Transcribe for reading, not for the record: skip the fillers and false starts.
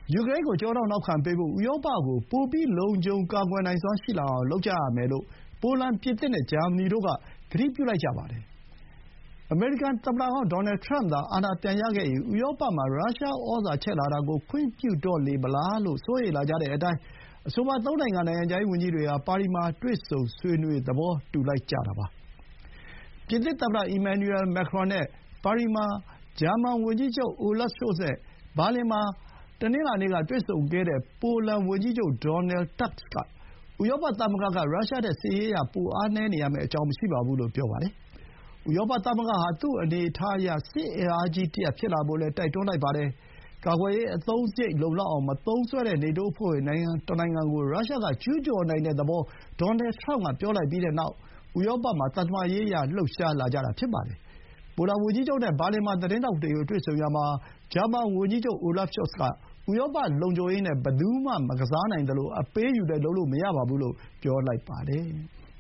ယူကရိန်းကိုကျောထောက်နောက်ခံပေးဖို့ ဥရောပကိုပိုပြီးလုံခြုံကာကွယ်နိုင်စွမ်းရှိလာအောင်လုပ်ကြရမယ်လို့ ပိုလန်၊ ပြင်သစ်နဲ့ဂျာမနီတို့က ကတိပြုလိုက်ကြပါတယ်။ အမေရိကန်သမ္မတဟောင်းဒေါ်နယ်ထရမ့်သာ အာဏာပြန်ရခဲ့ရင် ဥရောပမှာ ရုရှားဩဇာချဲ့လာတာကို ခွင့်ပြုတော့လေမလားလို့ စိုးရိမ်လာကြတဲ့အတိုင်း အဆိုပါ သုံးနိုင်ငံ နိုင်ငံခြားရေးဝန်ကြီးတွေဟာ ပါရီမှာ တွေ့ဆုံဆွေးနွေးသဘောတူလိုက်ကြတာပါ။ ပြင်သစ်သမ္မတ အီမန်နျူရယ် မက်ခရွန်နဲ့ ပါရီမှာ ဂျာမန်ဝန်ကြီးချုပ် အိုလဖ် ရှိုလ့်ဇ် နဲ့ ဘာလင်မှာ တနင်္လာနေ့က တွေ့ဆုံခဲ့တဲ့ ပိုလန်ဝန်ကြီးချုပ် ဒေါ်နယ် တာ့ခ်စ်က ဥရောပသမဂ္ဂက ရုရှားထက် စစ်ရေးအရ ပိုအားနည်းနေရမယ့်အကြောင်း မရှိပါဘူးလို့ ပြောပါတယ်။ ဥရောပသမဂ္ဂဟာ သူ့အနေအထားအရ စစ်အင်အားကြီးတရပ်ဖြစ်လာဖို့လည်း တိုက်တွန်းလိုက်ပါတယ်။ ကာကွယ်ရေးအသုံးစရိတ်လုံလောက်အောင် မသုံးစွဲတဲ့ နေတိုးအဖွဲ့ဝင်နိုင်ငံတနိုင်ငံကို ရုရှားကကျူးကျော်နိုင်တဲ့သဘော ဒေါ်နယ်ထရမ့်ကပြောလိုက်ပြီးတဲ့နောက် ဥရောပမှာ သံတမန်ရေးအရ လှုပ်ရှားလာကြတာဖြစ်ပါတယ်။ ပိုလန်ဝန်ကြီးချုပ်နဲ့ ဘာလင်မှာ သတင်းထောက်တွေကိုတွေ့ဆုံရာမှာ ဂျာမန်ဝန်ကြီးချုပ် အိုလဖ် ရှိုလ့်ဇ်က ဥရောပလုံခြုံရေးနဲ့ ဘယ်သူမှ မကစားနိုင်သလို အပေးအယူလည်းလုပ်လို့မရပါဘူးလို့ ပြောလိုက်ပါတယ်။